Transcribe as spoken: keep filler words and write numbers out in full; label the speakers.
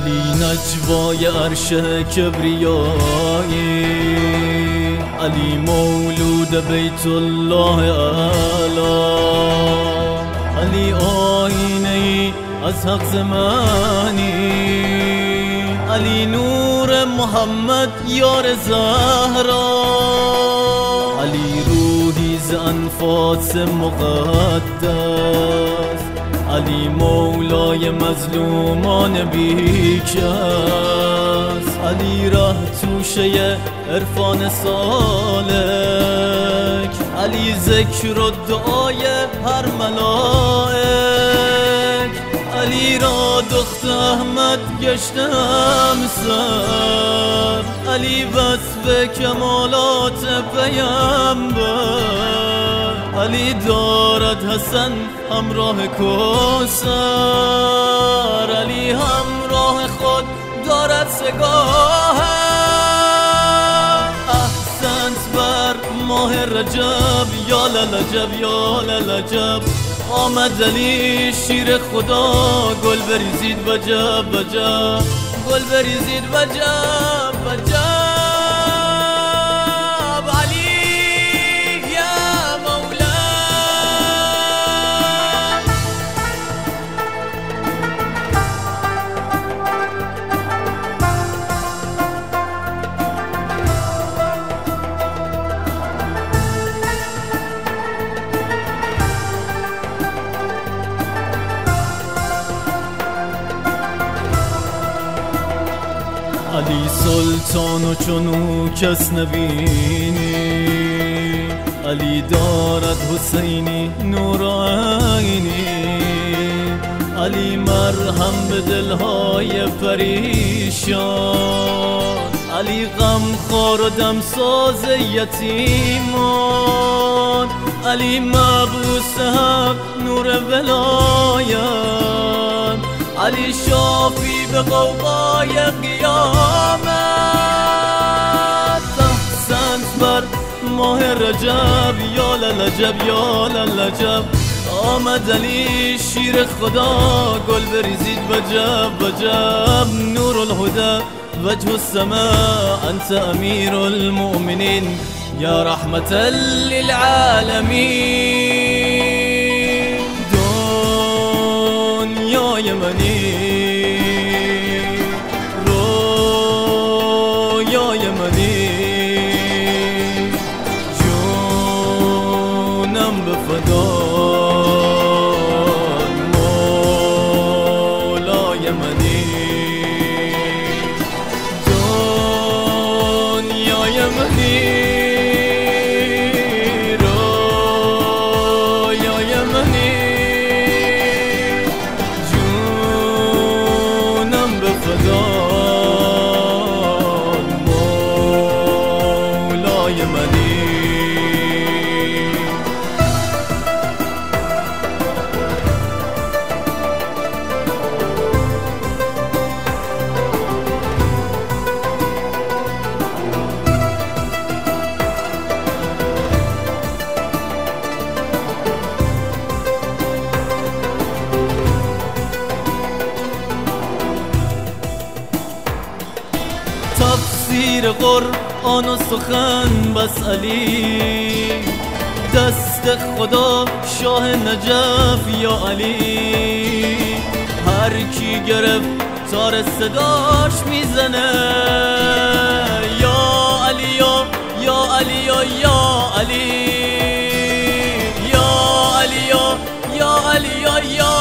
Speaker 1: علی نجوای عرش کبریایی، علی مولود بیت الله اعلی، علی آینه ای از حق زمانی، علی نور محمد یار زهرا، علی روحی ز انفاس مقدس، علی مولای مظلومان بیکس، علی ره توشه عرفان سالک، علی ذکر و دعای هر ملائک، علی را دخت احمد گشتم سر، علی وصف کمالات پیمبر، علی دارد حسن همراه کوثر، علی همراه خود دارد سگاه، احسنت بر ماه رجب یا للجب یا للجب، آمد علی شیر خدا، گل بریزید وجب وجب، گل بریزید وجب وجب، علی یا مولا. علی سلطان و چونو کس نبینی، علی دارد حسینی نور عینی، علی مرهم به دلهای پریشان، علی غمخوار و دمساز یتیمان، علی مبعوث حق نور ولایت، علی شافی به غوغای قیامت، احسنت بر ماه رجب یا للجب یا للجب، آمد علی شیر خدا، گل بریزید وجب وجب، نور الهدى وجه السماء، انت امیر المؤمنین یا رحمة للعالمین، دنیای منی رویای منی، جونم به فدای مولای منی، دنیای منی رویای منی، جونم به فدای مولای منی. تفسیر قرآن و سخن بس علی، دست خدا شاه نجف یا علی، هر کی گرفت تار صداش میزنه، یا علی یا یا علی یا یا علی، یا علی یا یا علی یا یا